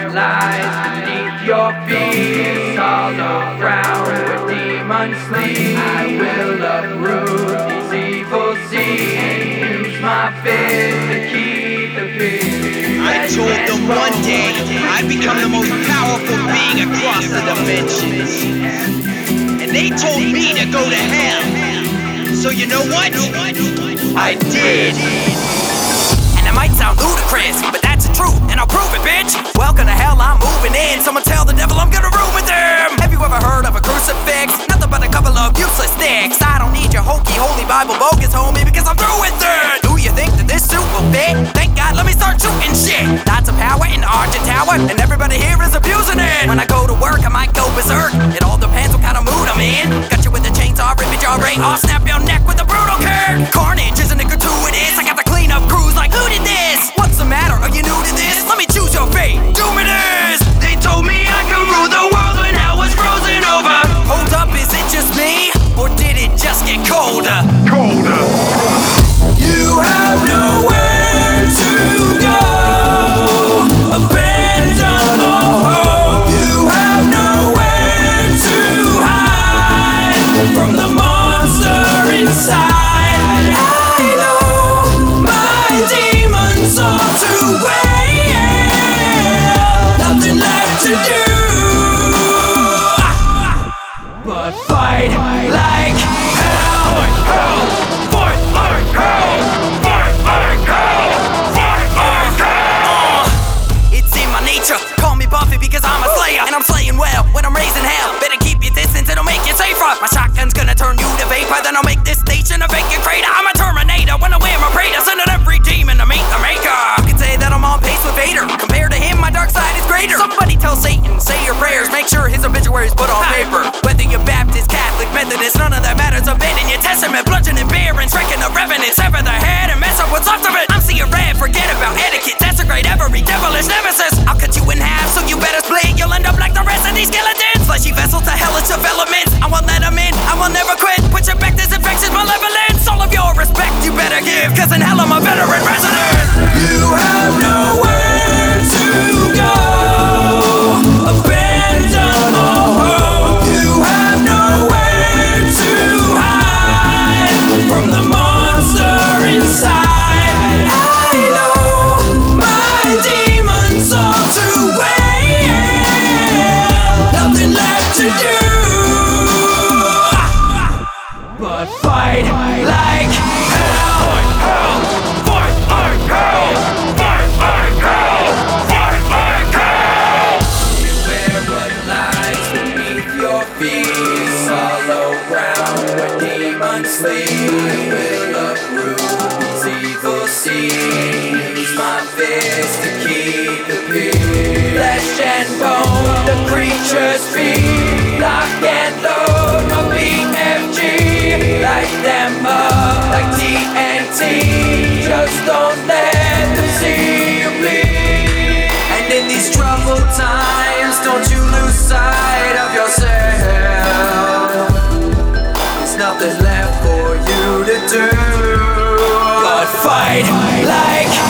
what lies beneath your feet is hollow ground where demons sleep. I will uproot these evil seeds and use my fist to keep the peace. I told them one day I'd become the most powerful being across the dimensions, and they told me to go to hell. So you know what? I did. And it might sound ludicrous, but that's the truth, and I'll prove it, bitch. Welcome to hell, I'm moving in. Someone tell the devil I'm gonna rule with them. Have you ever heard of a crucifix? Nothing but a couple of useless sticks. I don't need your hokey, holy Bible bogus, homie, because I'm through with it. Do you think that this suit will fit? Thank God, let me start shooting shit. Lots of power in the Argent Tower, and everybody here is abusing it. When I go to work, I might go berserk. It all depends what kind of mood I'm in. Got you with a chainsaw, rip it, ray. I'll snap your neck with a brutal curve. Carnage isn't a gratuitous. I got the cleanup crews like, who did this? What's the matter? Are you new to this? Let me choose your fate. Do me this. They told me I could rule the world when hell was frozen over. Hold up, is it just me? Or did it just get colder? Colder. You have nowhere to go. Abandon all hope. You have nowhere to hide from the monster inside. I know my demons are to wail. Nothing left to do but fight like hell. Hell. Fight like hell. Fight like hell. Fight like hell. It's in my nature. Call me Buffy because I'm a slayer, and I'm slaying well when I'm raising hell. Better keep your distance, it'll make you safer. My shotgun's gonna turn you to vapor, then I'll make this station a vacant crater. I'm a Terminator when I wear my Praetor, sending every demon to meet the maker. You can say that I'm on pace with Vader. Compared to him, my dark side is greater. Somebody tell Satan, say your prayers, make sure his obituary's put on paper. Whether you're Baptist, Catholic, Methodist, none of that matters. Abandon your testament, bludgeoning barons, wrecking the revenant, sever the head and mess up what's left of it. I'm seeing red, forget about etiquette. Desecrate every devilish nemesis. I'll cut you in half, so you better split. You'll end up like the rest of these skeletons. Fleshy vessel to hellish developments. I won't let them in, I will never quit. Put your back, this infection's malevolence. All of your respect you better give, cause in hell I'm a veteran resident. You have nowhere to go. Abandon all hope. You have nowhere to hide from the monster inside. I know my demons are to wail. Nothing left to do but fight like hell. Hell. Fight like hell. Fight like hell. Fight like hell. Beware what lies beneath your feet. Hollow ground where demons sleep. I will uproot these evil seeds. Use my fist to keep the peace. Flesh and bone, the creatures feed. Lock and load, no BFG. Light them up like TNT. Just don't let them see you bleed. And in these troubled times, don't you lose sight of yourself. There's nothing left for you to do but fight like